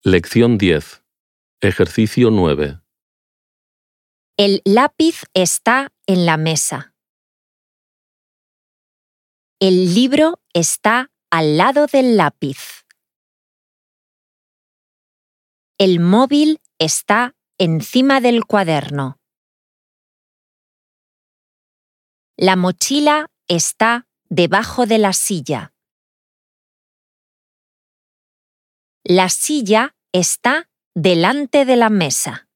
Lección 10. Ejercicio 9. El lápiz está en la mesa. El libro está al lado del lápiz. El móvil está encima del cuaderno. La mochila está debajo de la silla. La silla está delante de la mesa.